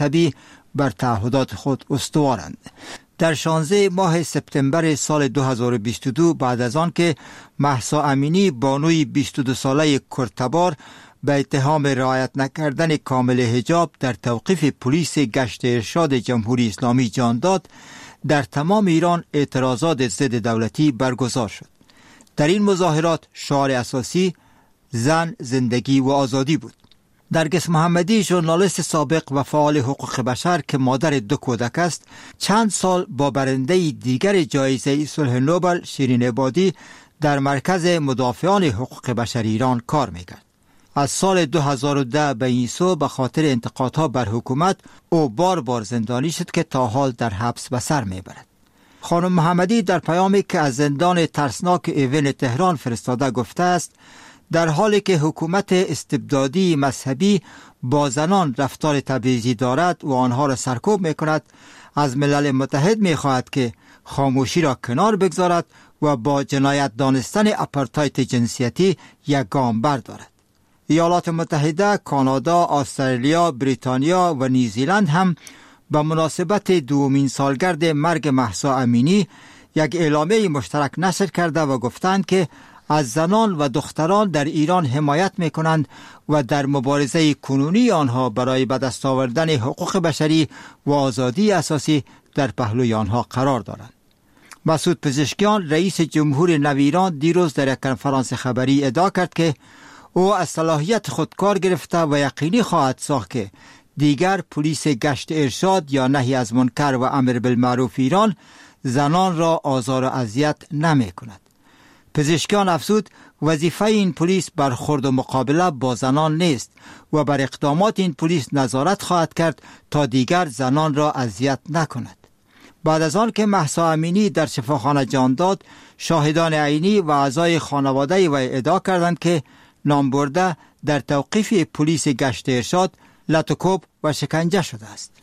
مذهبی بر تعهدات خود استوارند. در 16 ماه سپتامبر سال 2022 بعد از آن که مهسا امینی بانوی 22 ساله کردتبار به اتهام رعایت نکردن کامل حجاب در توقیف پلیس گشت ارشاد جمهوری اسلامی جان داد، در تمام ایران اعتراضات ضد دولتی برگزار شد. در این مظاهرات شعار اساسی زن، زندگی و آزادی بود. نرگس محمدی، ژورنالیست سابق و فعال حقوق بشر که مادر 2 کودک است، چند سال با برنده دیگر جایزه صلح نوبل شیرین عبادی در مرکز مدافعان حقوق بشر ایران کار می‌کرد. از سال 2010 به این سو به خاطر انتقادها بر حکومت او بار زندانی شد که تا حال در حبس به سر میبرد. خانم محمدی در پیامی که از زندان ترسناک ایون تهران فرستاده گفته است در حالی که حکومت استبدادی مذهبی با زنان رفتار تبعیضی دارد و آنها را سرکوب میکند، از ملل متحد میخواهد که خاموشی را کنار بگذارد و با جنایت دانستن آپارتاید جنسیتی یک گام بردارد. ایالات متحده، کانادا، استرالیا، بریتانیا و نیوزیلند هم به مناسبت 2مین سالگرد مرگ مهسا امینی یک اعلامیه مشترک نشر کرده و گفتند که از زنان و دختران در ایران حمایت میکنند و در مبارزه کنونی آنها برای به دست آوردن حقوق بشری و آزادی اساسی در پهلوی آنها قرار دارند. مسعود پزشکیان، رئیس جمهور نو ایران، دیروز در یک کنفرانس خبری ادعا کرد که او از صلاحیت خود کار گرفته و یقینی خواهد ساخت که دیگر پلیس گشت ارشاد یا نهی از منکر و امر بالمعروف ایران زنان را آزار و اذیت نمی کند. پزشکیان افزود وظیفه این پلیس برخورد و مقابله با زنان نیست و بر اقدامات این پلیس نظارت خواهد کرد تا دیگر زنان را اذیت نکند. بعد از آن که مهسا امینی در شفاخانه جان داد، شاهدان عینی و اعضای خانواده و ادعا کردند که نامبرده در توقیف پلیس گشت ارشاد لطوکوب و شکنجه شده است.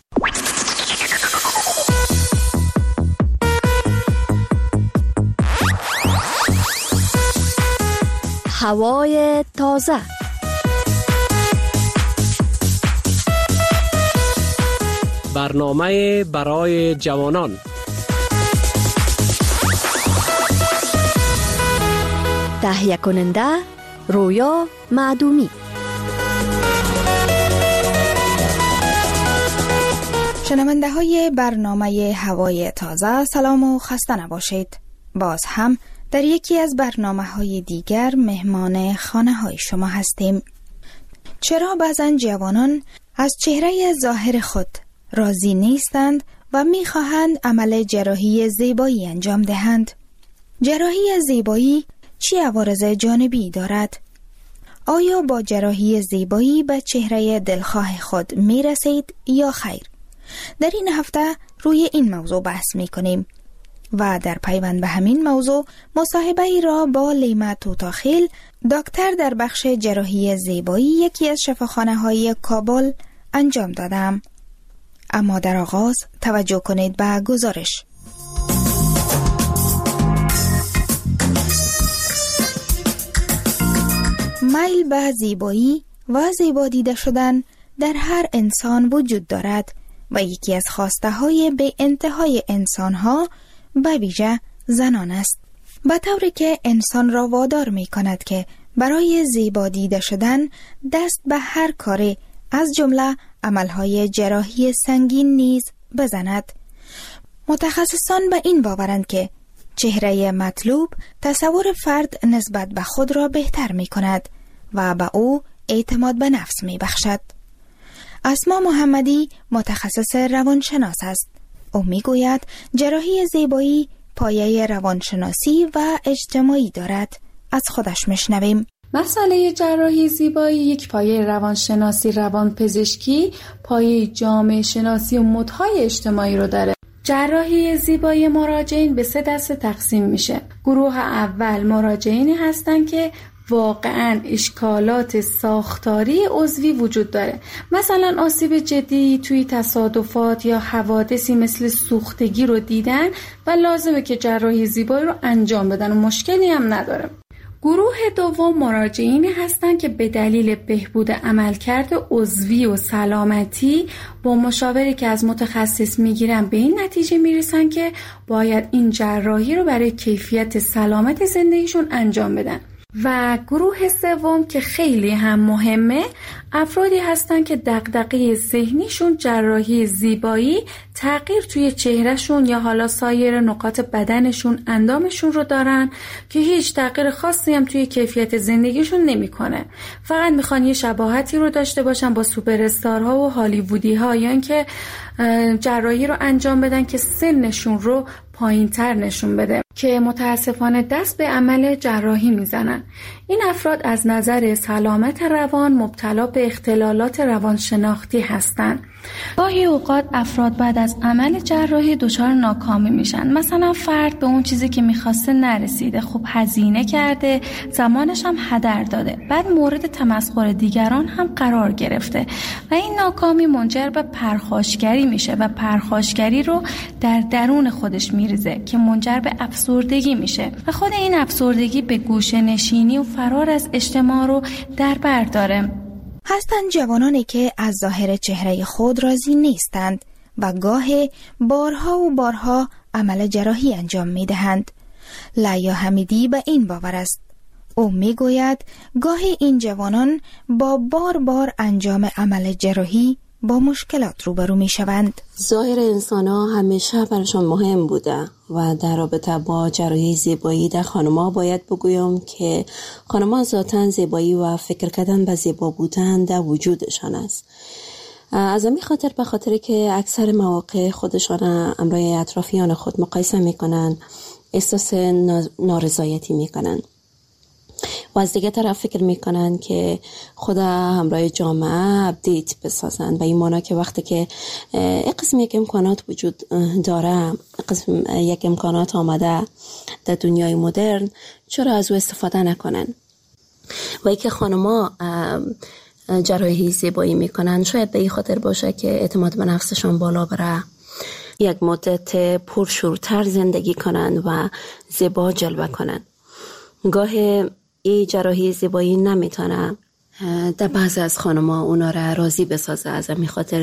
هوای تازه. برنامه برای جوانان. تهیه کننده رویا معدومی. شنونده های برنامه هوای تازه، سلام و خسته نباشید. باز هم در یکی از برنامه های دیگر مهمان خانه های شما هستیم. چرا بعضن جوانان از چهره ظاهر خود راضی نیستند و میخواهند عمل جراحی زیبایی انجام دهند؟ جراحی زیبایی چه عوارض جانبی دارد؟ آیا با جراحی زیبایی به چهره دلخواه خود میرسید یا خیر؟ در این هفته روی این موضوع بحث میکنیم و در پیوند به همین موضوع مصاحبه ای را با لیما توتاخیل، دکتر در بخش جراحی زیبایی یکی از شفاخانه های کابل انجام دادم. اما در آغاز توجه کنید به گزارش. میل به زیبایی و زیبا دیده شدن در هر انسان وجود دارد و یکی از خواسته های به انتهای انسان ها به ویژه زنان است، به طوری که انسان را وادار می کند که برای زیبا دیده شدن دست به هر کاری از جمله عملهای جراحی سنگین نیز بزند. متخصصان به این باورند که چهره مطلوب تصور فرد نسبت به خود را بهتر می کند و به او اعتماد به نفس می بخشد. اسما محمدی متخصص روانشناس است. او می گوید جراحی زیبایی پایه روانشناسی و اجتماعی دارد. از خودش میشنویم. مسئله جراحی زیبایی یک پایه روانشناسی، روانپزشکی، پایه جامعه شناسی و مدهای اجتماعی رو داره. جراحی زیبایی مراجعین به 3 دسته تقسیم میشه. گروه اول مراجعینی هستن که واقعاً اشکالات ساختاری عضوی وجود داره، مثلا آسیب جدی توی تصادفات یا حوادثی مثل سوختگی رو دیدن و لازمه که جراحی زیبایی رو انجام بدن و مشکلی هم نداره. گروه دوم مراجعین هستند که به دلیل بهبود عملکرد عضوی و سلامتی با مشاوری که از متخصص میگیرن به این نتیجه میرسن که باید این جراحی رو برای کیفیت سلامت زندگیشون انجام بدن. و گروه سوم که خیلی هم مهمه، افرادی هستن که دغدغه ذهنیشون جراحی زیبایی، تغییر توی چهرهشون یا حالا سایر نقاط بدنشون، اندامشون رو دارن که هیچ تغییر خاصی هم توی کیفیت زندگیشون نمیکنه. فقط میخوان یه شباهتی رو داشته باشن با سوپر استارها و هالیوودی ها، یا اینکه جراحی رو انجام بدن که سنشون رو پایین‌تر نشون بده که متاسفانه دست به عمل جراحی میزنن. این افراد از نظر سلامت روان مبتلا به اختلالات روانشناختی هستند. گاهی اوقات افراد بعد از عمل جراحی دچار ناکامی میشن. مثلا فرد به اون چیزی که میخواسته نرسیده، خب هزینه کرده، زمانش هم هدر داده، بعد مورد تمسخر دیگران هم قرار گرفته و این ناکامی منجر به پرخاشگری میشه و پرخاشگری رو در درون خودش میریزه که منجر به افسردگی میشه و خود این افسردگی به گوشه نشینی و فرار از اجتماع رو در بر داره. هستند جوانانی که از ظاهر چهره خود راضی نیستند و گاهی بارها و بارها عمل جراحی انجام می دهند. لیا حمیدی به این باور است. او می گوید گاهی این جوانان با بار انجام عمل جراحی با مشکلات روبرو می شوند. ظاهر انسان ها همیشه برشان مهم بوده و در رابطه با جراحی زیبایی در خانم‌ها باید بگویم که خانم‌ها ذاتاً زیبایی و فکر کردن به زیبا بودن در وجودشان است. از همین خاطر به خاطر که اکثر مواقع خودشان امروی اطرافیان خود مقایسه میکنن، احساس نارضایتی میکنن و از دیگه طرف فکر میکنن که خدا همراه جامعه اپدیت بسازن، و این معنی که وقتی که قسم یک امکانات وجود داره، قسم یک امکانات آمده در دنیای مدرن، چرا از او استفاده نکنن؟ و ای که خانما جراحی زیبایی میکنن شاید به این خاطر باشه که اعتماد به نفسشان بالا بره، یک مدت پرشورتر زندگی کنن و زیبا جلوه کنن. گاه این جراحی زیبایی نمیتونه در بعض از خانم‌ها اونا را راضی بسازه، از همین خاطر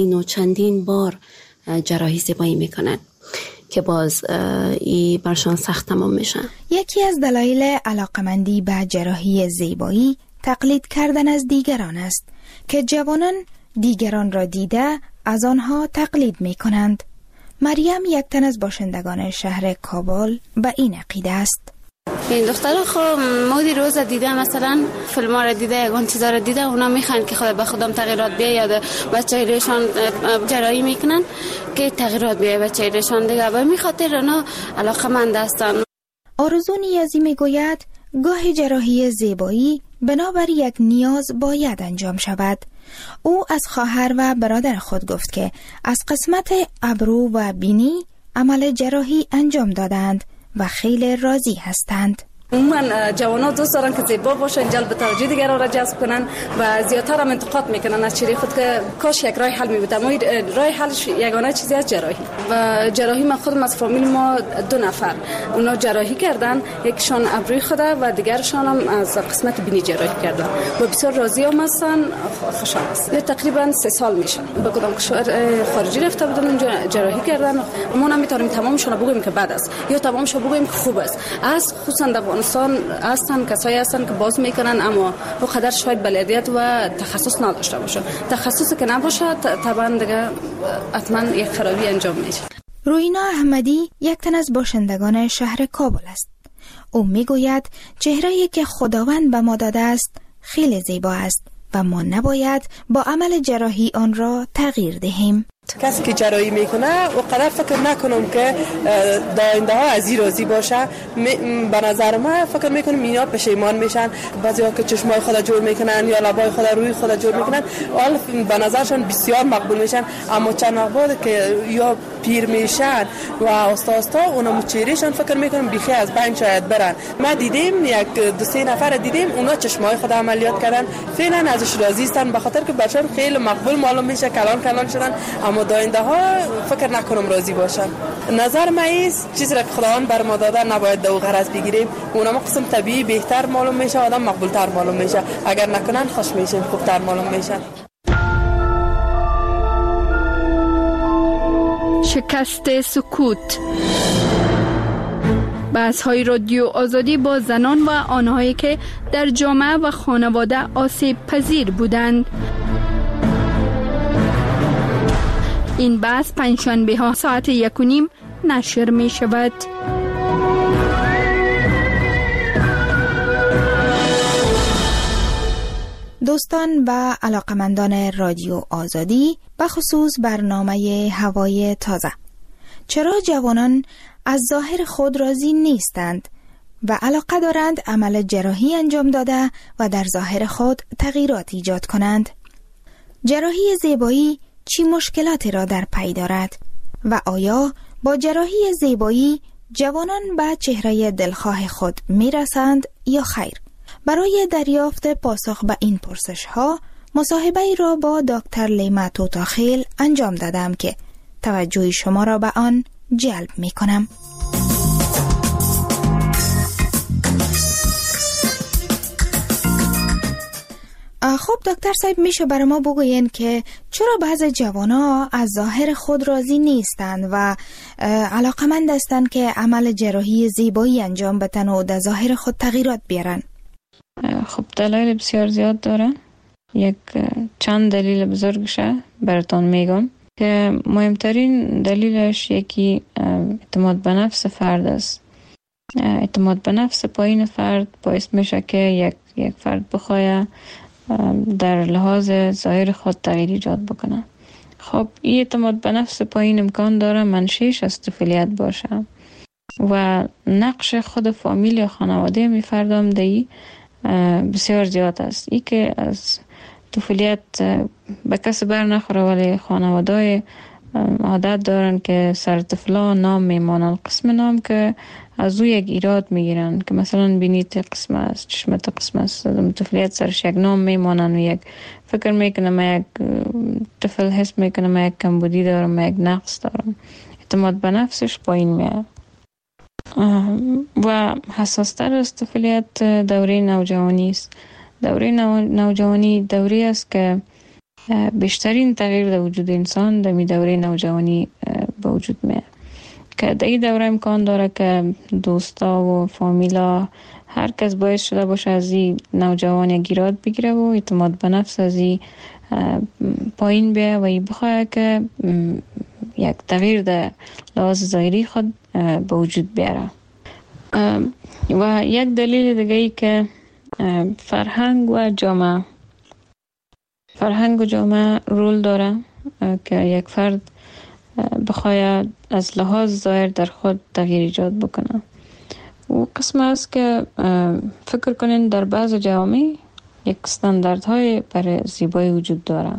چندین بار جراحی زیبایی میکنن که باز این برشان سخت تمام میشن. یکی از دلایل علاقمندی به جراحی زیبایی تقلید کردن از دیگران است که جوانان دیگران را دیده از آنها تقلید میکنند. مریم یک تن از باشندگان شهر کابل به این عقیده است. این دخترها خب مودی روز دیده، مثلا فیلم ها را دیده، یگان چیزا را دیده، اونا میخوان که خود به خودم تغییرات بیاید، بچه ریشان جراحی میکنن که تغییرات بیاید بچه ریشان دیگه، و میخاطر اونا علاقمند هستن. آرزو نیازی میگوید گاه جراحی زیبایی بنابر یک نیاز باید انجام شود. او از خواهر و برادر خود گفت که از قسمت ابرو و بینی عمل جراحی انجام دادند و خیلی راضی هستند. عموما جوانان دوست دارن که زیبا باشن، جلب توجه دیگران را جذب کنن و زیادتر هم انتقاد میکنن از چهره خود که کاش یک راه حل میبود، اما راه حلش یگانه چیزی از جراحی. و جراحی من خودم از فامیل ما 2 نفر اونا جراحی کردن، یکشان ابروی خوده و دیگرشان هم از قسمت بینی جراحی کردن و بسیار راضی هم هستن، خوشحال هستن. تقریبا 3 سال میشه به کدام کشور خارجی رفته بودن اونجا جراحی کردن. ما نمیتونیم تمامشون رو بگیم که بد است یا تمامش رو بگیم که خوب است. از خصوصا هستن کسایی هستن که باز میکنن اما به قدر شاید بلدیت و تخصص نداشته باشه. تخصصی که نباشه طبعا دیگه حتما یک خرابی انجام میشه. روینا احمدی یک تن از باشندگان شهر کابل است. او میگوید چهره‌ای که خداوند به ما داده است خیلی زیبا است و ما نباید با عمل جراحی آن را تغییر دهیم. کسی که جراحی میکنه و قدر فکر نکنم که داینده ها از این راضی باشه. به نظر من فکر میکنم اینا پشیمان میشن، بعضی ها که چشمای خود جور میکنن یا لبای خود روی خود جور میکنن، حال به نظرشان بسیار مقبول میشن، اما چند وقت که یا پیر میشن و آستا اونا چهرهشان فکر میکنم بیخی از بین شاید برن. ما دیدیم یک 2-3 نفر دیدیم اونا چشمای خود عملیات کردن، فعلا ازش راضی هستن به خاطر که برشان خیلی مقبول معلوم میشه، کلان شدن، اما اما داینده ها فکر نکنم راضی باشن. نظر من است چیزی را که خداوند بر ما داده نباید دو غرض بگیریم. اونم قسم طبیعی بهتر معلوم میشه، آدم مقبولتر معلوم میشه. اگر نکنن خوش میشیم، خوبتر معلوم میشه. شکست سکوت. بحث‌های رادیو آزادی با زنان و آنهایی که در جامعه و خانواده آسیب پذیر بودند. این بحث پنجشنبه ها ساعت 1:30 نشر می شود. دوستان و علاقمندان رادیو آزادی، بخصوص برنامه هوای تازه، چرا جوانان از ظاهر خود راضی نیستند و علاقه دارند عمل جراحی انجام داده و در ظاهر خود تغییرات ایجاد کنند؟ جراحی زیبایی چی مشکلاتی را در پی دارد و آیا با جراحی زیبایی جوانان به چهره دلخواه خود میرسند یا خیر؟ برای دریافت پاسخ به این پرسش ها مصاحبه را با دکتر لیما توتاخیل انجام دادم که توجه شما را به آن جلب می کنم. خب دکتر صاحب، میشه برای ما بگوین که چرا بعض جوانا از ظاهر خود راضی نیستند و علاقمند هستند که عمل جراحی زیبایی انجام بدن و در ظاهر خود تغییرات بیارن؟ خب دلایل بسیار زیاد داره. یک چند دلیل بزرگشه براتون میگم که مهمترین دلیلش یکی اعتماد به نفس فرد است. اعتماد به نفس پایین فرد باعث میشه که یک فرد بخواه در لحاظ ظاهر خود تغییر ایجاد بکنه. خب این اعتماد به نفس پایین امکان داره منشأش از طفولیت باشه و نقش خود فامیل یا خانواده می فردام دی بسیار زیاد است. ای که از طفولیت به کس بر نخوره ولی خانواده عادت دارن که سر طفلا نام میمانن، قسم نام که از او یک ایراد میگیرن که مثلا بینیت قسم است، چشمت قسم است، طفولیت سرش یک نام میمانن و یک فکر میکنه ما یک طفل حس میکنه ما یک کمبودی دارم، ما یک نقص دارم، اعتماد به نفسش پایین میاد. و حساستر از طفولیت دوره نوجوانی است. دوره نوجوانی دوره است که بیشترین تغییر در وجود انسان در دوره نوجوانی به وجود میاد که در این دوره امکان داره که دوستا و فامیلا هر کس باعث شده باشه از این نوجوان گیراد بگیره و اعتماد به نفس از این پایین بیه و این بخواه که یک تغییر در لحاظ ظاهری خود به وجود بیاره. و یک دلیل دیگه ای که فرهنگ و جامعه رول داره که یک فرد بخواید از لحاظ ظاهر در خود تغییر ایجاد بکنه. و قسم است که فکر کنین در بعض جوامع یک استانداردهای برای زیبایی وجود داره.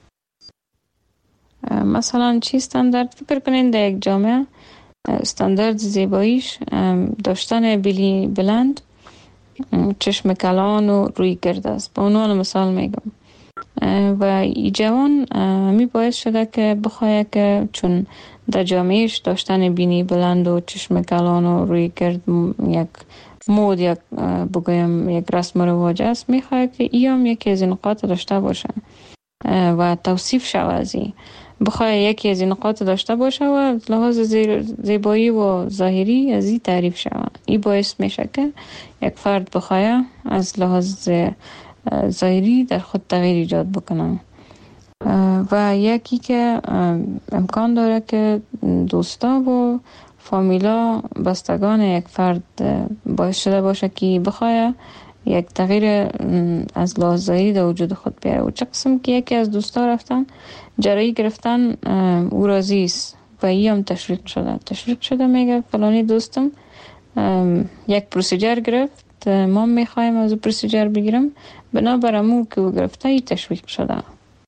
مثلا چی استاندارد؟ فکر کنین در یک جامعه استاندارد زیباییش داشتن بیلی بلند، چشم کلان و روی گرد است. به عنوان مثال میگم. و ای جوان می باعث شده که بخواه که چون در جامعهش داشتن بینی بلند و چشم کلان و روی گرد یک مود، یک بگویم یک رسم و رواج است، می خواه که ای هم یکی از این نقاط داشته باشه و توصیف شود از این. بخواه یکی از این نقاط داشته باشه و لحاظ زیبایی و ظاهری از این تعریف شود. این باعث میشه که یک فرد بخواه از لحاظ ظاهری در خود تغییر ایجاد بکنن. و یکی که امکان داره که دوستا و فامیلا بستگان یک فرد باعث شده باشه که بخواه یک تغییر از لحاظ ظاهری در وجود خود بیاره. و چه قسم که یکی از دوستا رفتن جراحی گرفتن او راضی است و ای هم تشویق شده میگه فلانی دوستم یک پروسیجر گرفت، ما میخوایم از او پروسیجر بگیرم، بنابر امو که او گرفته ای تشویق شده.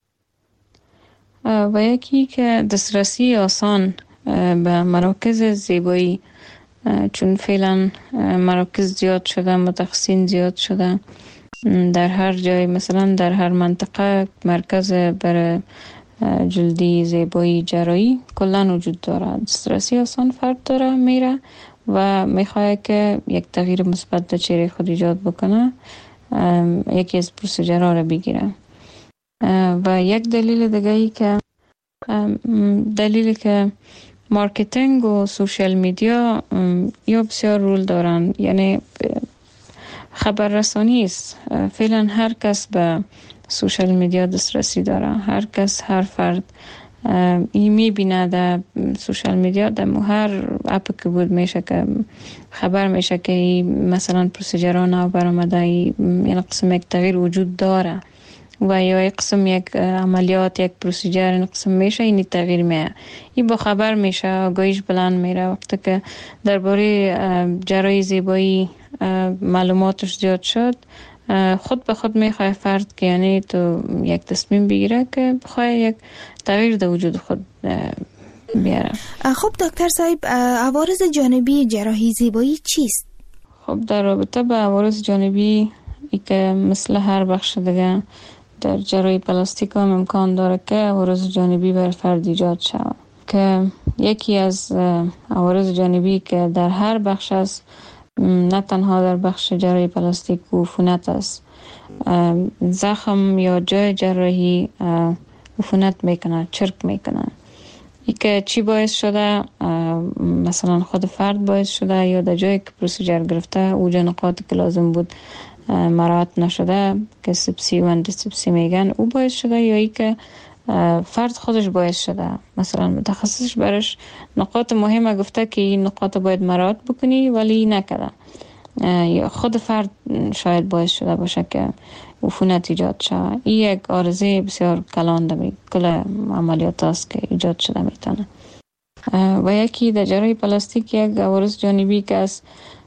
و یکی که دسترسی آسان به مراکز زیبایی، چون فعلا مراکز زیاد شده، متخصصین زیاد شده در هر جای، مثلا در هر منطقه مرکز برای جلدی، زیبایی، جراحی کلا وجود داره. دسترسی آسان فرد داره میره و میخواد که یک تغییر مثبت در چهره خود ایجاد بکنه، یکی از پروسیجرها را بگیره. و یک دلیل دیگه ای که مارکتینگ و سوشال میدیا یا بسیار رول دارن، یعنی خبررسانی است. فعلا هر کس به سوشال میدیا دسترسی داره، هر کس، هر فرد این میبینه در سوشال میدیا، در هر اپ که بود میشه که خبر میشه که مثلا پروسیجرها نو برآمده، یعنی قسم یک تغییر وجود داره و یا یک قسم یک عملیات، یک پروسیجر این قسم میشه، این تغییر میه، این با خبر میشه، آگاهیش بلند میره. وقتی که درباره جراحی زیبایی معلوماتش زیاد شد، خود به خود میخواه فرد که یعنی تو یک تصمیم بگیره که بخواه یک تغییر در وجود خود بیاره. خب دکتر صاحب، عوارض جانبی جراحی زیبایی چیست؟ خب در رابطه با عوارض جانبی ای که مثل هر بخش دیگه در جراحی پلاستیک هم امکان داره که عوارض جانبی بر فرد ایجاد شود، که یکی از عوارض جانبی که در هر بخش است، نه تنها در بخش جراحی پلاستیک و عفونت است. زخم یا جای جراحی عفونت میکنه، چرک میکنه. ای که چی باعث شده؟ مثلا خود فرد باعث شده یا در جایی که پروسیجر گرفته اوجا نقاطی که لازم بود مراعات نشده که سپسی و اندیسپسی میگن، او باعث شده، یا ای که فرد خودش باعث شده. مثلا متخصصش برش نقاط مهمه گفته که این نقاط باید مراعات بکنی ولی نکرده، یا خود فرد شاید باعث شده باشه که عفونت ایجاد شود. این یک عارضه بسیار کلان در کل عملیات است که ایجاد شده میتونه. و یکی در جراحی پلاستیک یک عوارض جانبی که است،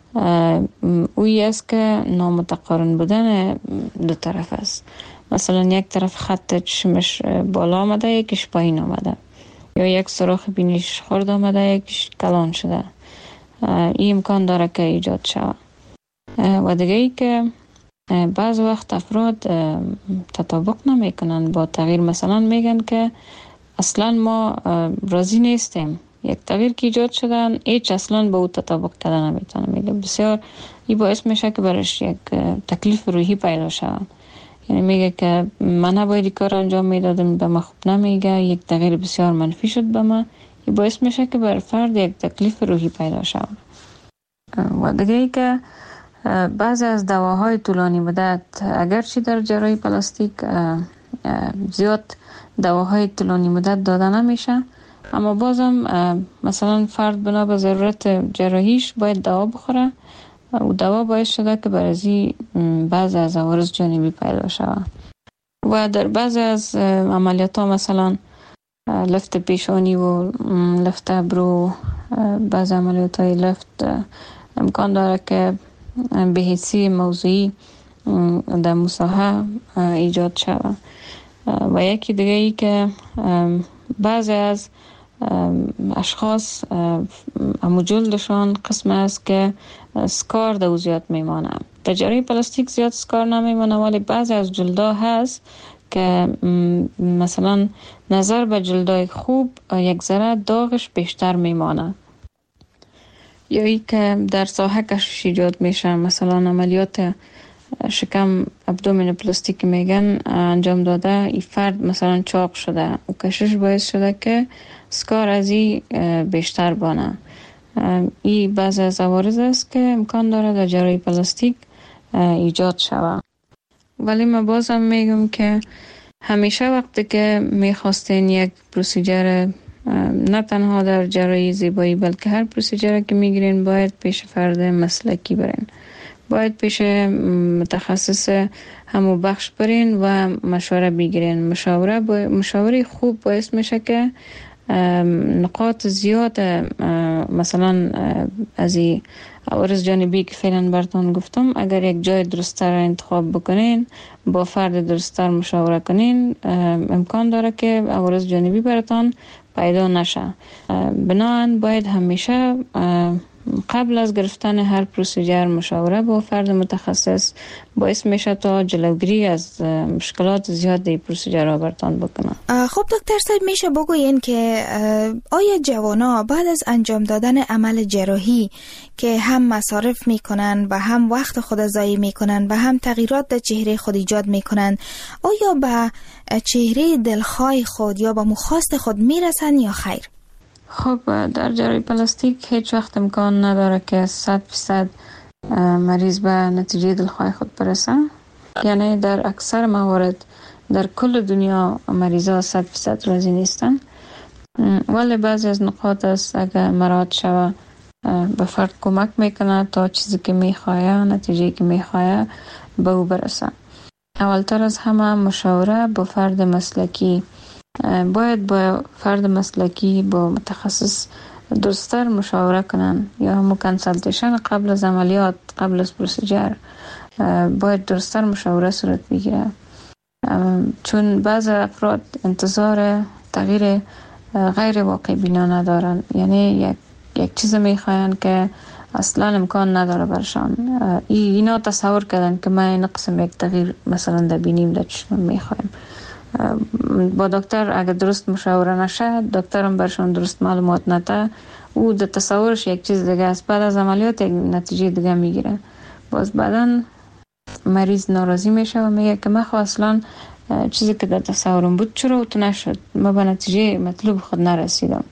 اوی است که نامتقارن بودن دو طرف است. مثلا یک طرف خط چشمش بالا آمده، یکیش پایین آمده، یا یک سوراخ بینیش خرد آمده، یکیش کلان شده. این امکان داره که ایجاد شود. و دیگه ای که بعض وقت افراد تطابق نمیکنن با تغییر. مثلا میگن که اصلا ما راضی نیستیم، یک تغییر که ایجاد شدن هیچ اصلا با او تطابق کردن نمیتونه. میگه بسیار این باعث میشه که برش یک تکلیف روحی پیدا شود. یعنی میگه که من نباید این کار انجام میدادم، به من خوب نمیگه، یک تغییر بسیار منفی شد به من. این باعث میشه که بر فرد یک تکلیف روحی پیدا شود. و دیگه ای که بعضی از دواهای طولانی مدت، اگرچه در جراحی پلاستیک زیاد دواهای طولانی مدت داده نمیشه، اما بازم مثلا فرد بنا به ضرورت جراحیش باید دوا بخوره و دوا باعث شده که برازی بعضی از عوارض جانبی پیدا شود. و در بعضی از عملیات ها، مثلا لفت پیشانی و لفت ابرو، بعضی عملیات های لفت امکان داره که بهیسی موضوعی در مساحه ایجاد شود. و یکی دیگه ای که بعضی از اشخاص امو جلدشان قسم است که سکار در زیاد میمانه. در جراحی پلاستیک زیاد سکار نمیمانه، ولی بعضی از جلدا هست که مثلا نظر به جلدای خوب یک ذره داغش بیشتر میمانه، یا ای که در ساحه کشش ایجاد میشه. مثلا عملیات شکم ابدومین پلاستیک میگن انجام داده، این فرد مثلا چاق شده و کشش باعث شده که سکار از این بیشتر بانه. این بعض از عوارض است که امکان داره در جراحی پلاستیک ایجاد شود. ولی من بازم میگم که همیشه وقتی که میخواستین یک پروسیجر، نه تنها در جراحی زیبایی بلکه هر پروسیجر که میگیرین، باید پیش فرد مسلکی برین، باید پیش متخصص همو بخش برین و مشوره بگیرین. مشوره خوب باعث میشه که نقاط زیاد، مثلا از این عوارض جانبی که فعلا براتون گفتم، اگر یک جای درست‌تر انتخاب بکنین، با فرد درست‌تر مشاوره کنین، امکان داره که عوارض جانبی براتون پیدا نشه. بنابراین باید همیشه قبل از گرفتن هر پروسیجر مشاوره با فرد متخصص باعث میشه تا جلوگیری از مشکلات زیاد در پروسیجر را برتان بکنه. خب دکتر صاحب، میشه بگوین که آیا جوانا بعد از انجام دادن عمل جراحی که هم مصارف میکنن و هم وقت خود ضایع میکنن و هم تغییرات در چهره خود ایجاد میکنن، آیا به چهره دلخواه خود یا به مخواست خود میرسن یا خیر؟ خب در جراحی پلاستیک هیچ وقت امکان نداره که 100% مریض به نتیجه دلخواه خود برسه. یعنی در اکثر موارد در کل دنیا مریضا 100% راضی نیستن، ولی بعضی از نقاط است اگر مراعات شود به فرد کمک میکنه تا چیزی که میخواه، نتیجه که میخواه به او برسه. اولتر از همه مشاوره با فرد مسلکی. باید با فرد مسلکی با متخصص درستر مشاوره کنن، یا همون کنسلتیشن قبل از عملیات، قبل از پروسیجر باید درستر مشاوره صورت بگیره، چون بعض افراد انتظار تغییر غیر واقع بینا ندارن. یعنی یک چیز میخواین که اصلا امکان نداره برشان. اینا تصور کردن که ما این قسم یک تغییر مثلا در بینیم در چشم میخوایم. با دکتر اگر درست مشاوره نشه، دکترم برشان درست معلومات نده، او در تصورش یک چیز دیگه است، بعد از عملیات یک نتیجه دیگه میگیره. باز بعدن مریض ناراضی میشه و میگه که من اصلا چیزی که در تصورم بود چرا اوت نشد، ما به نتیجه مطلوب خود نرسیدم.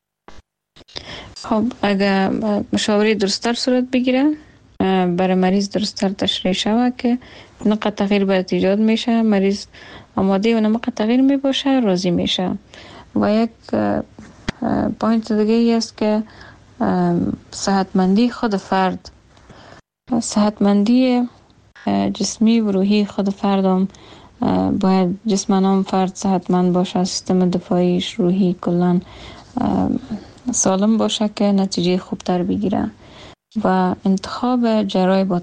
خب اگر مشاوره درستر صورت بگیره، برای مریض درستر تشریح شود که نقطه تغییر باید ایجاد میشه، مریض آماده و نقطه تغییر میباشه، راضی میشه. و یک پوینت دیگه ای است که صحتمندی خود فرد، صحتمندی جسمی و روحی خود فردم باید جسمانم فرد صحتمند باشه، سیستم دفاعیش روحی کلان سالم باشه که نتیجه خوبتر بگیره. و انتخاب جراح با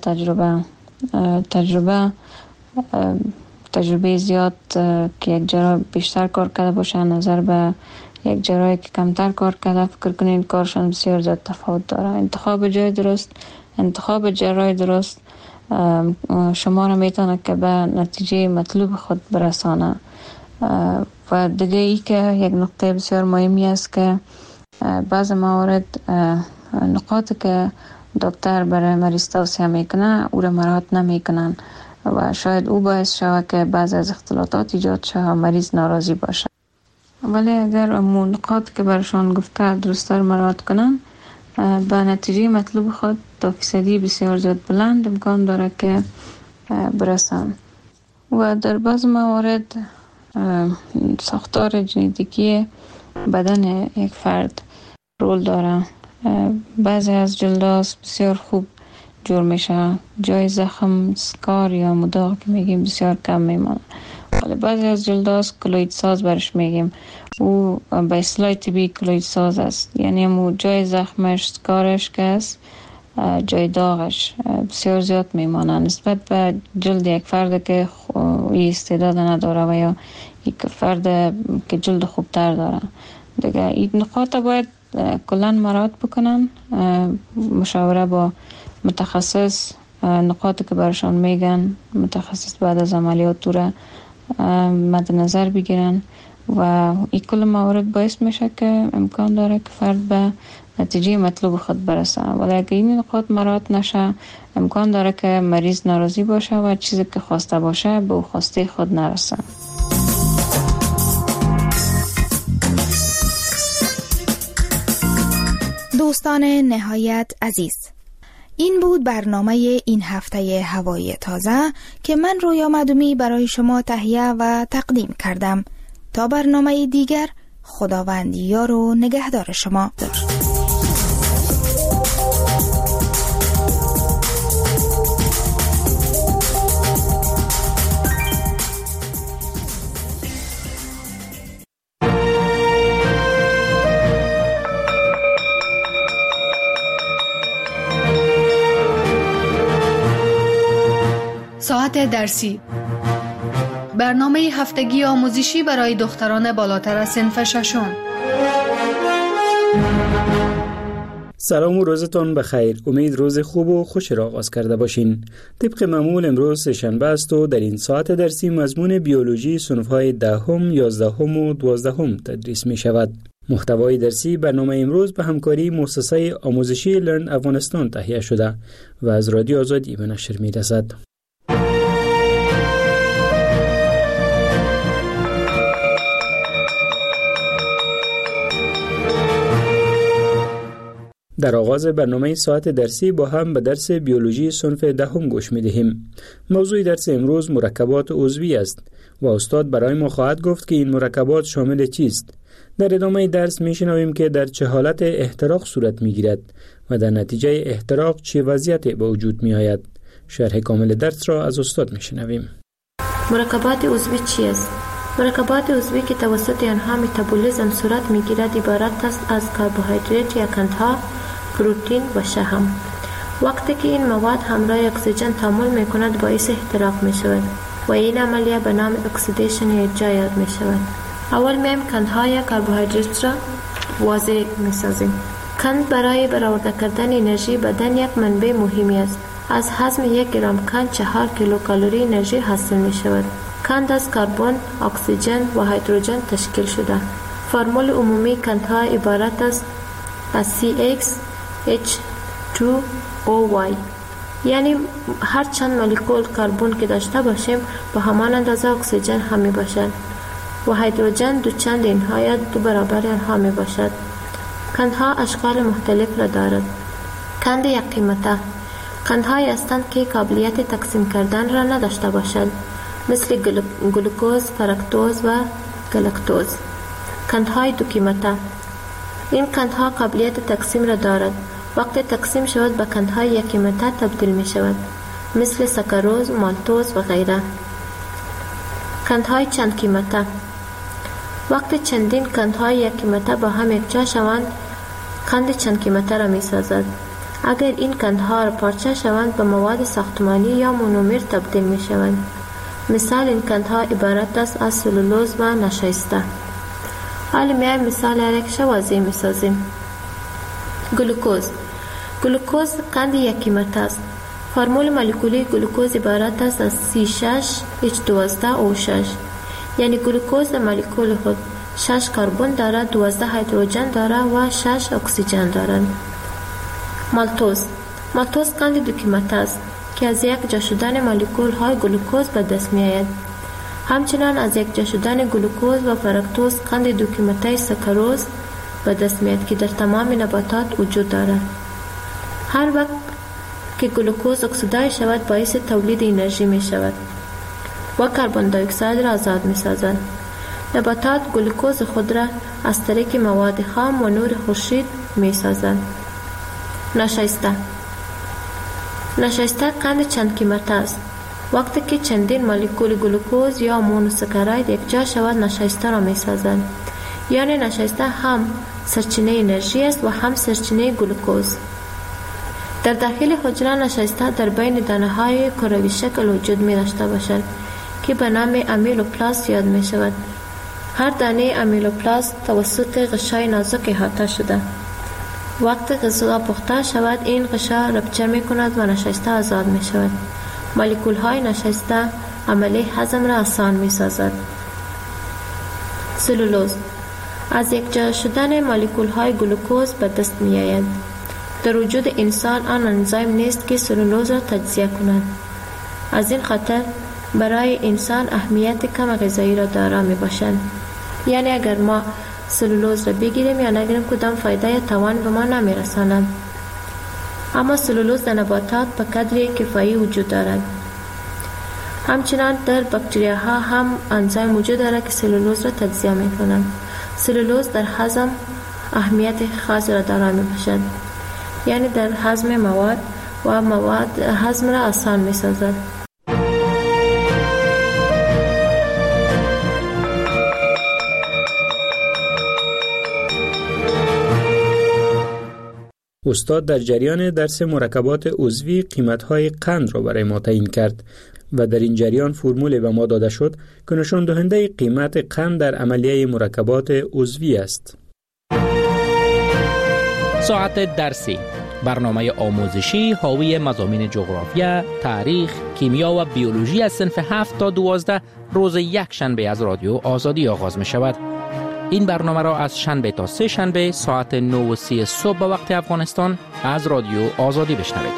تجربه زیاد که یک جراح بیشتر کار کرده باشه نظر به یک جراحی که کمتر کار کرده، فکر کنین کارشان بسیار زیاد تفاوت داره. انتخاب جای درست، انتخاب جراح درست شما را میتونه که به نتیجه مطلوب خود برسانه. و دیگه ای که یک نقطه بسیار مهمی است که بعض موارد نقاطی که دکتر برای مریض توصیه میکنه او را مراعات نمیکنن و شاید او باعث شود که بعض از اختلالات ایجاد شود و مریض ناراضی باشه. ولی اگر امون نقاط که برشان گفته درستر مراعات کنن، به نتیجه مطلوب خود تا فیصدی بسیار زیاد بلند امکان داره که برسن. و در بعض موارد ساختار ژنتیکی بدن یک فرد رول داره. بعضی از جلداز بسیار خوب جور میشه، جای زخم، سکار یا مداغ که میگیم بسیار کم میمونه. ولی بعضی از جلداز کلوید ساز برش میگیم، او به اصطلاح طبی کلوید ساز است. یعنی مو جای زخمش، سکارش که است، جای داغش بسیار زیاد میمانه نسبت به جلد یک فرد که استعداد نداره و یا یک فرد که جلد خوبتر داره. دیگه این نقاط باید کلان مراعات بکنن، مشاوره با متخصص، نقاطی که برشان میگن متخصص بعد از عملیات را مد نظر بگیرن و این کل موارد باعث میشه که امکان داره که فرد به نتیجه مطلوب خود برسه. ولی اگه این نقاط مراعات نشه، امکان داره که مریض ناراضی باشه و چیزی که خواسته باشه به او خواسته خود نرسه. دوستان نهایت عزیز، این بود برنامه این هفته هوای تازه که من رویا مدومی برای شما تهیه و تقدیم کردم. تا برنامه دیگر، خداوند یار و نگهدار شما. ساعت درسی، برنامه هفتگی آموزشی برای دختران بالاتر از صنف ششم. سلام و روزتان بخیر. امید روز خوب و خوش را آغاز کرده باشین. طبق معمول امروز سه‌شنبه است و در این ساعت درسی مضمون بیولوژی صنف‌های 10ام، 11ام و 12ام تدریس می شود. محتوای درسی برنامه امروز به همکاری مؤسسه آموزشی لرن افغانستان تهیه شده و از رادیو آزادی به نشر می رسد. در آغاز برنامه ساعت درسی با هم به درس بیولوژی صنف 10م گوش می دهیم. موضوع درس امروز مرکبات عضوی است و استاد برای ما خواهد گفت که این مرکبات شامل چیست. در ادامه درس می شنویم که در چه حالت احتراق صورت می گیرد و در نتیجه احتراق چه وضعیتی به وجود می آید. شرح کامل درس را از استاد می شنویم. مرکبات عضوی چی است؟ مرکبات عضوی که توسط آنها متابولیسم صورت می گیرد عبارت است از کربوهیدرات یا قندها، پروتئین و شحم. وقتی که این مواد همراه اکسیژن تعامل می کند باعث احتراق می شود و این عملیه به نام اکسیدیشن یا اجرا یاد می شود. اول میم قندها یا کربوهیدرات را واضح می سازیم. قند برای برآورده کردن انرژی بدن یک منبع مهمی است. از هضم 1 گرم قند 4 کیلوکالری انرژی حاصل می شود. قند از کربن، اکسیژن و هیدروژن تشکیل شده. فرمول عمومی قندها عبارت است از CXH2OY، یعنی هر چند مولکول کربن که داشته باشیم به همان اندازه اکسیژن هم می باشد و هیدروژن دو چند اینها یا 2 برابر آنها می باشد. قندها اشکال مختلف را دارد. قند یک قیمته قندهایی هستند که قابلیت تقسیم کردن را نداشته باشند، مثل گلوکوز، فرکتوز و گلاکتوز. قندهای دو قیمته این قندها قابلیت تقسیم را دارد. وقتی تقسیم شود به قندهای یک قیمته تبدیل می شود، مثل ساکاروز، مالتوز و غیره. قندهای چند قیمته وقتی چندین قندهای یک قیمته با هم یکجا شوند قند چند قیمته را می سازد. اگر این قندها را پارچه شوند به مواد ساختمانی یا مونومر تبدیل می شوند. مثال این قندها عبارت است از سلولوز و نشایسته. حالا میایم مثال یک واضح می سازیم. گلوکوز قند یک قیمت است. فرمول مولکولی گلوکوز عبارت است از C6H12O6، یعنی گلوکوز در مولکول خود 6 کربن دارد، 12 هیدروژن دارد و 6 اکسیژن دارد. مالتوز قند دو قیمت است که از یک جا شدن مولکول های گلوکوز به دست می آید. همچنان از یک جا شدن گلوکوز و فرکتوز قند دو قیمته ساکاروز به دست می آید که در تمام نباتات وجود دارد. هر وقت که گلوکوز اکسیدای شود باعث تولید انرژی می شود و کربن دی اکساید را آزاد می سازد. نباتات گلوکوز خود را از طریق مواد خام و نور خورشید می سازند. نشایسته قند چند قیمته است. وقتی که چندین مولکول گلوکوز یا مونوساکاراید یک جا شود نشایسته را می سازند. یعنی نشایسته هم سرچینه انرژی است و هم سرچینه گلوکوز. در داخل حجره نشایسته در بین دانه های کروی شکل وجود می داشته باشد که به نام امیلوپلاست یاد می شود. هر دانه امیلوپلاست توسط غشای نازک احاطه شده. وقتی غذا پخته شود این غشا رپچر می کند و نشایسته آزاد می شود. مولکول های نشایسته عملی هضم را آسان می سازد. سلولوز از یک جا شدن مولکول های گلوکوز به دست می آید. در وجود انسان آن انزیم نیست که سلولوز را تجزیه کند. از این خاطر برای انسان اهمیت کم غذایی را دارا می باشد. یعنی اگر ما سلولوز را بگیریم یا نگیریم کدام فایده یا توان به ما نمی رساند. اما سلولوز در نباتات به قدری کفایی وجود دارد. همچنان در باکتریاها هم انزیم وجود دارد که سلولوز را تجزیه می کنند. سلولوز در هضم اهمیت خاص را دارا می باشد. یعنی در هضم مواد و مواد هضم را آسان می سازد. استاد در جریان درس مرکبات عضوی قیمت‌های قند را برای ما تعیین کرد و در این جریان فرمول به ما داده شد که نشان دهنده قیمت قند در عملیه مرکبات عضوی است. ساعت درسی، برنامه آموزشی حاوی مضامین جغرافیا، تاریخ، کیمیا و بیولوژی از صنف 7 تا 12 روز یک شنبه از رادیو آزادی آغاز می شود. این برنامه را از شنبه تا سه شنبه ساعت 9:30 صبح به وقت افغانستان از رادیو آزادی بشنوید.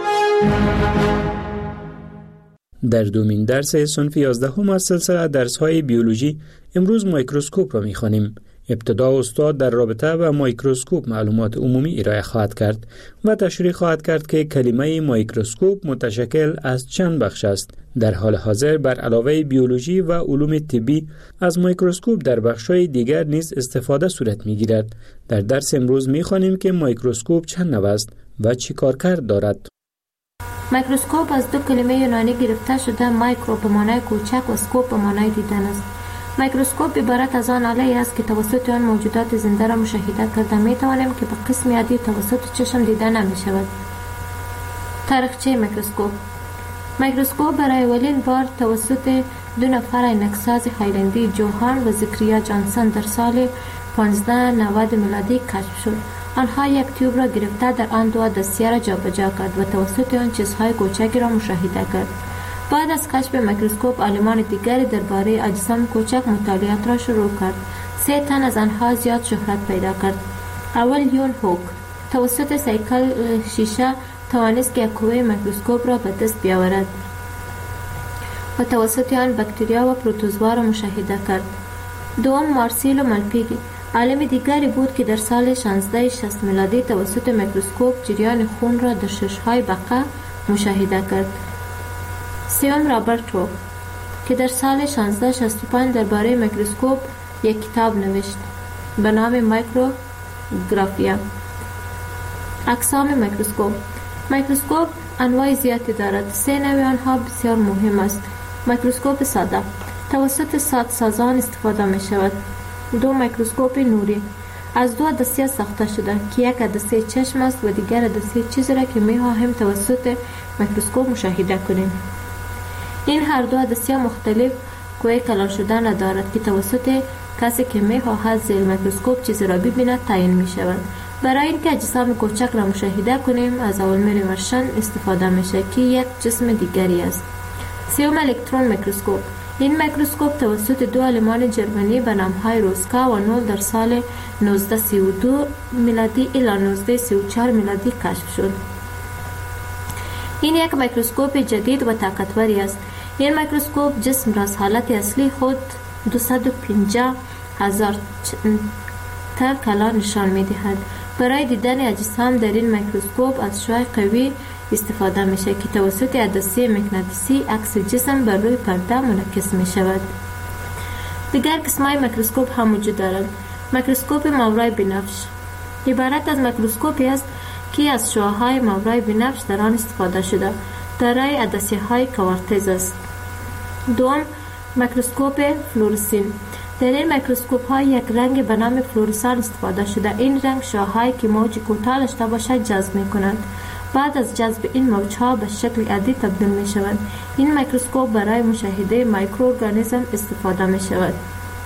در دومین درس صنف 11 از سلسله درس‌های بیولوژی امروز میکروسکوپ را می‌خوانیم. ابتدا استاد در رابطه با میکروسکوپ معلومات عمومی ارائه خواهد کرد و تشریح خواهد کرد که کلمه میکروسکوپ متشکل از چند بخش است. در حال حاضر بر علاوه بیولوژی و علوم طبی از میکروسکوپ در بخش‌های دیگر نیز استفاده صورت می‌گیرد. در درس امروز می‌خوانیم که میکروسکوپ چند نوع است و چی کارکرد دارد. میکروسکوپ از دو کلمه یونانی گرفته شده، مایکرو به معنای کوچک و سکوپ به معنای دیدن است. میکروسکوپ عبارت از آن آله‌ای است که توسط آن موجودات زنده را مشاهده کرده می‌توانیم که به قسم عادی توسط چشم دیده نمی‌شود. تاریخچه میکروسکوپ برای اولین بار توسط دو نفر عینک‌ساز هایلندی، جوهان و زکریا جانسن در سال 1590 میلادی کشف شد. آنها یک تیوب را گرفته در آن دو دستیه را جابجا کرد و توسط آن چیزهای کوچکی را مشاهده کرد. بعد از کشف میکروسکوپ عالمان دیگری درباره اجسام کوچک مطالعات را شروع کرد. 3 تن از آنها زیاد شهرت پیدا کرد. اول یون هوک توسط سیکل شیشه توانست که قوه میکروسکوپ را به دست بیاورد و توسط آن باکتریا و پروتوزوا را مشاهده کرد. دوم مارسیلو مالپیگی عالم دیگری بود که در سال 1660 میلادی توسط میکروسکوپ جریان خون را در شش‌های بقا مشاهده کرد. سوم رابرت هوک که در سال 1665 درباره میکروسکوپ یک کتاب نوشت به نام مایکروگرافیا. اقسام میکروسکوپ انواع زیادی دارد. 3 نوع آنها بسیار مهم است. میکروسکوپ ساده توسط سازان استفاده می شود. 2 میکروسکوپ نوری از 2 عدسه ساخته شده که یک عدسه چشم است و دیگر عدسه چیزی را که می خواهیم توسط میکروسکوپ مشاهده کنیم. این هر 2 عدسه مختلف قوه کلان شدن دارد که توسط کسی که می خواهد زیر میکروسکوپ چیزی را ببیند تعیین می شود. برای اینکه اجسام کوچک را مشاهده کنیم از اولمر مرشن استفاده می شود که یک جسم دیگری است. 3 الکترون میکروسکوپ این میکروسکوپ توسط 2 عالمان جرمنی به نام‌های روسکا و نول در سال 1932 میلادی الی 1934 میلادی کشف شد. این یک میکروسکوپ جدید و طاقتوری است. این میکروسکوپ جسم را از حالت اصلی خود 250,000 تا کلان نشان می‌دهد. برای دیدن اجسام در این میکروسکوپ از شعاع قوی استفاده میشه که توسط عدسه مغناطیسی عکس جسم بر روی پرده منعکس میشود. دیگر قسم‌های میکروسکوپ هم وجود دارند. میکروسکوپ ماورای بنفش عبارت از میکروسکوپی است که از شعاع‌های ماورای بنفش در آن استفاده شده دارای عدسه‌های کوارتز است. دوم میکروسکوپ فلورسین در این میکروسکوپ ها یک رنگ به نام فلورسان استفاده شده. این رنگ شعاع‌هایی که موج کوتاه داشته باشد جذب می‌کنند. بعد از جذب این موج‌ها به شکل عادی تبدیل می‌شوند. این میکروسکوپ برای مشاهده مایکروارگانیسم استفاده می‌شود.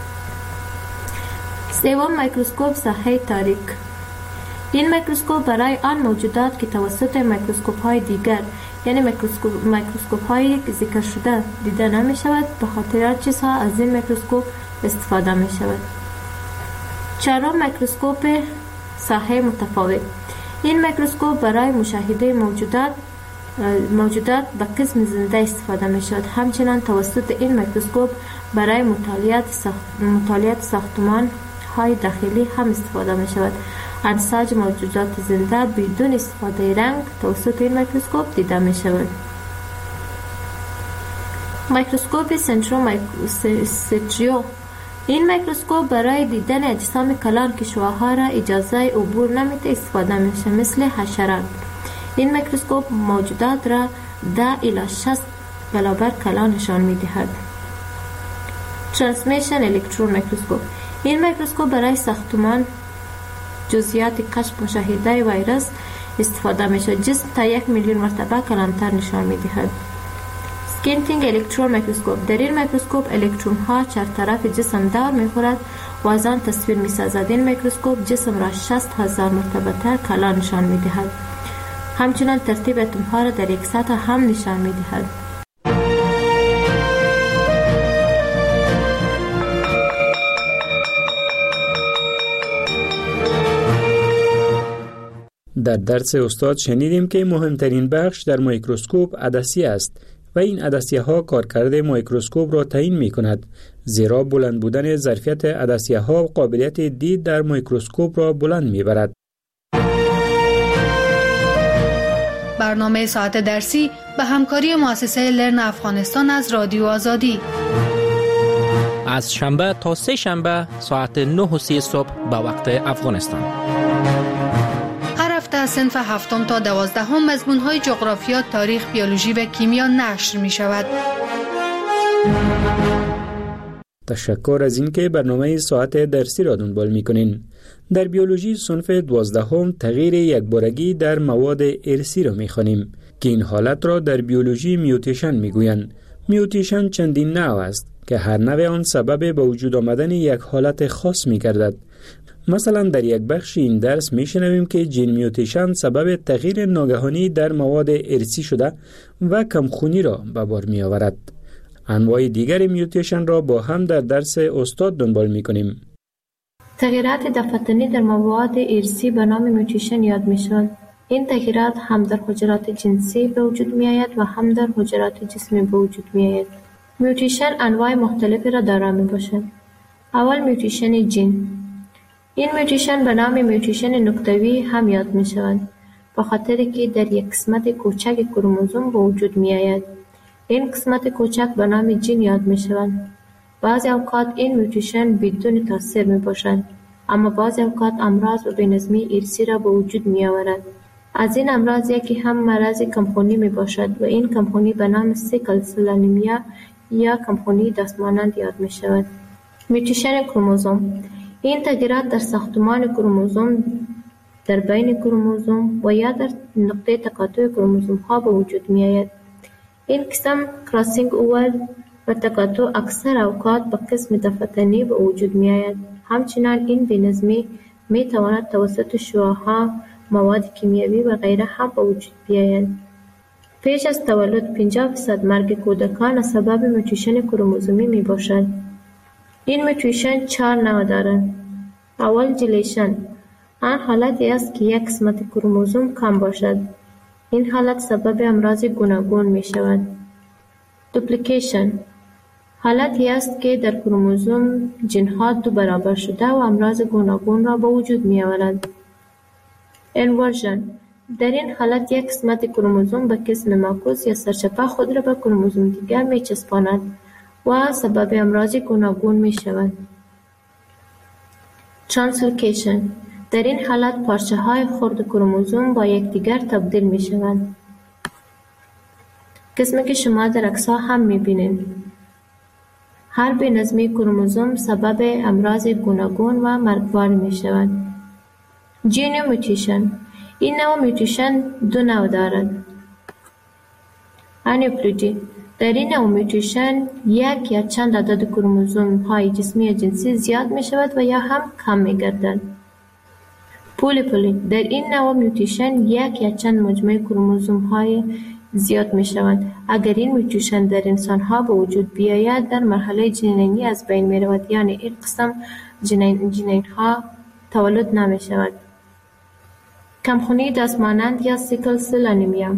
سوم میکروسکوپ ساحه تاریک این میکروسکوپ برای آن موجودات که توسط میکروسکوپ‌های دیگر یعنی میکروسکوپ‌های ذکر شده دیده نمی‌شود به خاطر آن چیزها از این میکروسکوپ استفاده می‌شود. چهارم میکروسکوپ ساحه متفاوت این میکروسکوپ برای مشاهده موجودات به قسم زنده استفاده می‌شود. همچنین توسط این میکروسکوپ برای مطالعات ساختمان های داخلی هم استفاده می‌شود. انساج موجودات زنده بدون استفاده رنگ توسط این میکروسکوپ دیده می‌شود. میکروسکوپ سنترومایکروستریو این میکروسکوپ برای دیدن اجسام کلان که شعاع‌ها را اجازه عبور نمیده استفاده میشه مثل حشرات. این میکروسکوپ موجودات را 10 الی 60 برابر کلان نشان میدهد. ترانسمیشن الکترون میکروسکوپ این میکروسکوپ برای ساختمان جزئیات کشف مشاهده ویروس استفاده میشه. جسم تا 1,000,000 مرتبه کلانتر نشان میدهد. سکینتینگ الکترون میکروسکوپ در این میکروسکوپ الکترون ها چهار طرف جسم دور میخورد و از آن تصویر می سازد. این میکروسکوپ جسم را 60,000 مرتبه کلا نشان می دهد. همچنان ترتیب اتم ها را در یک سطح هم نشان می دهد. در درس استاد شنیدیم که مهمترین بخش در میکروسکوپ عدسیه است و این عدسیه ها کارکرد میکروسکوپ را تعیین می کند، زیرا بلند بودن ظرفیت عدسیه ها قابلیت دید در میکروسکوپ را بلند می برد. برنامه ساعت درسی به همکاری مؤسسه لرن افغانستان از رادیو آزادی از شنبه تا سه شنبه ساعت 9:30 صبح به وقت افغانستان. هر هفته صنف 7 تا 12 مضمون‌های جغرافیا، تاریخ، بیولوژی و کیمیا نشر می‌شود. تشکر از اینکه برنامه ساعت درسی را دنبال می‌کنین. در بیولوژی صنف 12 تغییر یکبارگی در مواد ارثی را می‌خوانیم که این حالت را در بیولوژی میوتیشن می‌گویند. میوتیشن چندین نوع است که هر نوع آن سبب به وجود آمدن یک حالت خاص می‌گردد. مثلا در یک بخش این درس میشنویم که جین میوتیشن سبب تغییر ناگهانی در مواد ارثی شده و کمخونی را به بار می آورد. انواع دیگر میوتیشن را با هم در درس استاد دنبال می کنیم. تغییرات دفتنی در مواد ارثی به نام میوتیشن یاد می شود. این تغییرات هم در حجرات جنسی به وجود می آید و هم در حجرات جسمی به وجود می آید. میوتیشن انواع مختلفی را دارا می باشد. اول میوتیشن جین. این میوتیشن به نام میوتیشن نکتوی هم یاد می شود به خاطر که در یک قسمت کوچک کروموزوم به وجود می آید. این قسمت کوچک به نام جین یاد می شود. بعضی اوقات این میوتیشن بدون تاثیر می باشد، اما بعضی اوقات امراض و بی‌نظمی ارثی را به وجود می آورد. از این امراض یکی هم مرض کمخونی می باشد و این کمخونی به نام سیکل سل انیمیا یا کمخونی دستمانند یاد می شود. میوتیشن کروموزوم. این تغییرات در ساختمان کروموزوم، در بین کروموزوم و یا در نقطه تقاطع کروموزوم ها به وجود می آید. این قسم کراسینگ اوور و تقاطع اکثر اوقات به قسم دفتنی به وجود می آید. همچنان این بی‌نظمی می تواند توسط شعاع‌ها، مواد کیمیایی و غیره هم به وجود بیاید. پیش از تولد 50% مرگ کودکان سبب میوتیشن کروموزومی می باشد. این میوتیشن 4 نوع دارد. اول جلیشن. آن حالتی است که یک قسمت کروموزوم کم باشد. این حالت سبب امراض گوناگون می شود. دوپلیکیشن. حالتی است که در کروموزوم جن‌ها 2 برابر شده و امراض گوناگون را به وجود می آورد. انورژن. در این حالت یک قسمت کروموزوم به قسم معکوس یا سرچپه خود را به کروموزوم دیگر می چسباند و سبب امراض گوناگون می شود. ترانسلوکیشن. در این حالت پارچه های خرد کروموزوم با یکدیگر تبدیل می شوند. قسمی که شما در عکس‌ها هم می بینید. هر بی‌نظمی کروموزوم سبب امراض گوناگون و مرگبار می شود. جین میوتیشن. این نوع میوتیشن 2 نوع دارد. انیپلویدی. در این نوع میوتیشن یک یا چند عدد کروموزوم های جسمی یا جنسی زیاد می شود و یا هم کم می گردد. پولیپولی. در این نوع میوتیشن یک یا چند مجموعه کروموزوم های زیاد می شوند. اگر این میوتیشن در انسان ها به وجود بیاید در مرحله جنینی از بین می رود، یعنی این قسم جنین ها تولد نمی شود. کمخونی دستمانند یا سیکل سل انیمیا.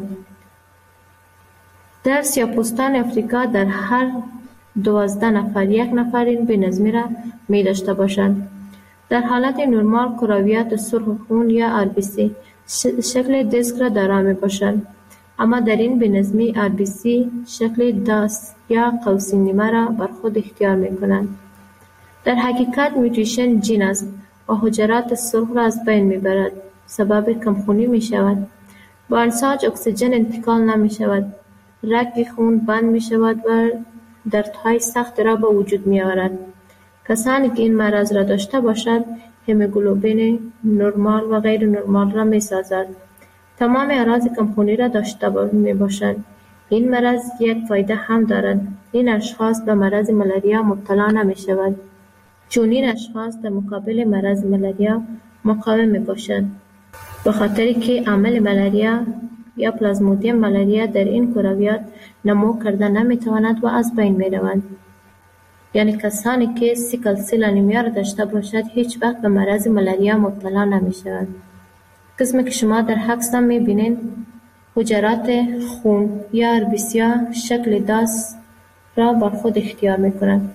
در سیاه‌پوستان افریقا در هر 12 نفر 1 نفر این بی‌نظمی را می داشته باشند. در حالت نرمال کرویات سرخ خون یا RBC شکل دیسک را دارا می باشند، اما در این بی‌نظمی RBC شکل داس یا قوسی نیمه را بر خود اختیار می کنند. در حقیقت میوتیشن جین است و حجرات سرخ را از بین می برد، سبب کمخونی می شود. با انساج اکسیژن انتقال نمی شود. رگ خون بند می شود و دردهای سخت را به وجود می آورد. کسانی که این مرض را داشته باشد هموگلوبین نرمال و غیر نرمال را می سازد. تمام اعراض کمخونی را داشته می باشند. این مرض یک فایده هم دارد. این اشخاص به مرض ملاریا مبتلا نمی شود. چون این اشخاص در مقابل مرض ملاریا مقاوم می باشند، به خاطری که عامل ملاریا یا پلازمودیم ملاریا در این کرویات نمو کرده نمی تواند و از بین می روند. یعنی کسانی که سیکل سیل انیمیا را داشته باشد هیچ وقت به مرض ملاریا مبتلا نمی شوند. قسمی که شما در عکس هم می بینید حجرات خون یا اربیسیا شکل داس را بر خود اختیار می کنند.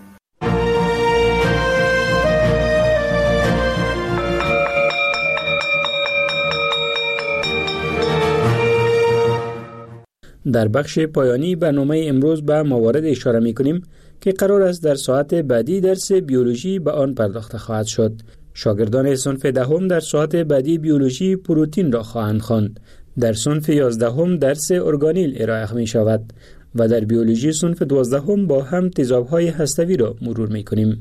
در بخش پایانی برنامه امروز به موارد اشاره می کنیم که قرار است در ساعت بعدی درس بیولوژی به آن پرداخته خواهد شد. شاگردان صنف دهم در ساعت بعدی بیولوژی پروتئین را خواهند خواند. در صنف 11 درس ارگانیل ارائه می شود و در بیولوژی صنف 12 با هم تیزاب‌های هسته‌ای را مرور می کنیم.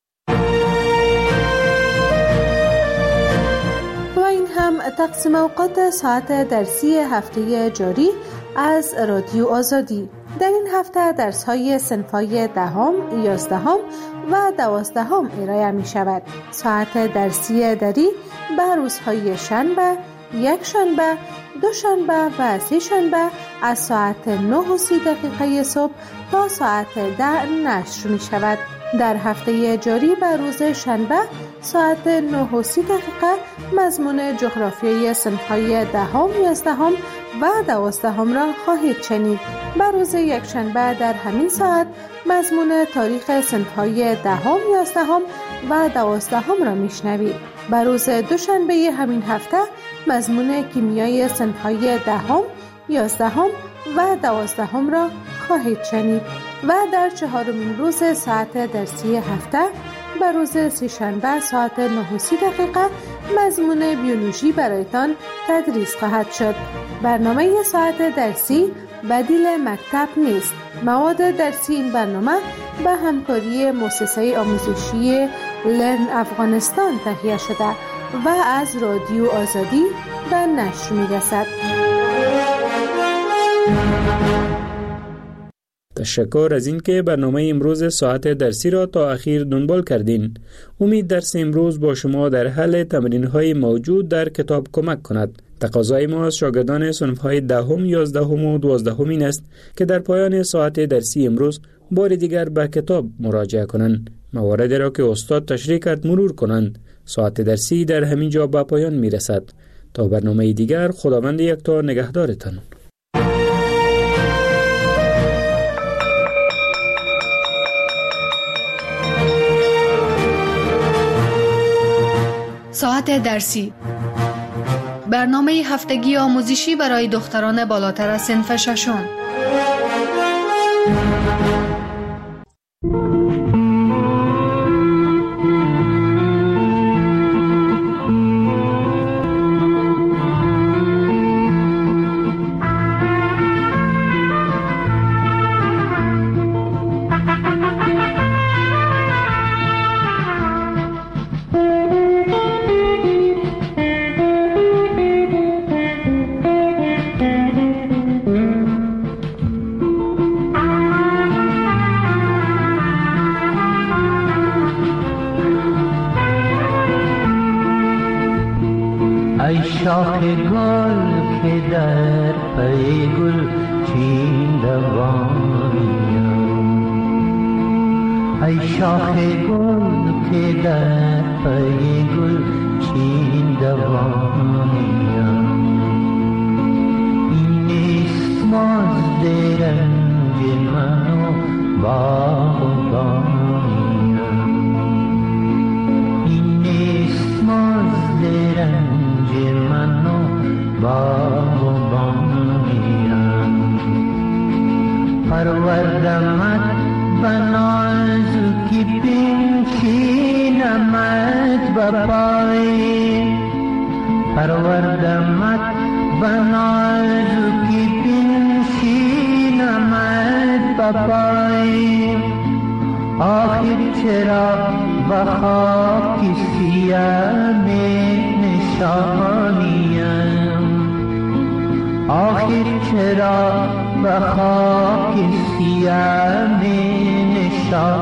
و این هم تقسیم اوقات ساعت درسی هفته جاری از رادیو آزادی. در این هفته درس‌های صنف‌های 10، 11 و 12 ارائه می شود. ساعت درسی دری به روزهای شنبه، یک شنبه، دو شنبه و سه شنبه از ساعت 9:30 صبح تا ساعت 10 نشر می شود. در هفته جاری به روز شنبه ساعت 9:30 مضمون جغرافیای صنف‌های 10، 11 و 12 را خواهید شنید. به روز یک شنبه در همین ساعت مضمون تاریخ صنف‌های 10، 11 و 12 را میشنوید. به روز دوشنبه همین هفته مضمون کیمیای صنف‌های 10، 11 و 12 را خواهید شنید و در چهارمین روز ساعت درسی هفته به روز سه‌شنبه ساعت 9:30 مضمون بیولوژی برایتان تدریس خواهد شد. برنامه ساعت درسی بدیل مکتب نیست. مواد درسی این برنامه به همکاری مؤسسه آموزشی لرن افغانستان تهیه شده و از رادیو آزادی به نشر می‌رسد. تشکر از اینکه برنامه امروز ساعت درسی را تا اخیر دنبال کردین. امید درس امروز با شما در حل تمرین‌های موجود در کتاب کمک کند. تقاضای ما از شاگردان صنف‌های 10، 11 و 12 این است که در پایان ساعت درسی امروز بار دیگر به کتاب مراجعه کنند. مواردی را که استاد تشریح کرد مرور کنند. ساعت درسی در همین جا به پایان میرسد. تا برنامه دیگر خداوند یکتا نگهدارتان. ساعت درسی، برنامه هفتگی آموزشی برای دختران بالاتر از صنف ششم. شاخ گل که در پی گل چین دوانیم، ای شاخ گل که در پی گل چین دوانیم، این نیست مزد رنج من و باغبانیم، این نیست مزد رنج من و باغبانیم، پروردمت بنازکی بنشینمت بپای، پروردمت بنازکی بنشینمت بپای، آخر چرا به خاک سیاه نشانیم، آخر چرا به خاک سیاه نشانیم.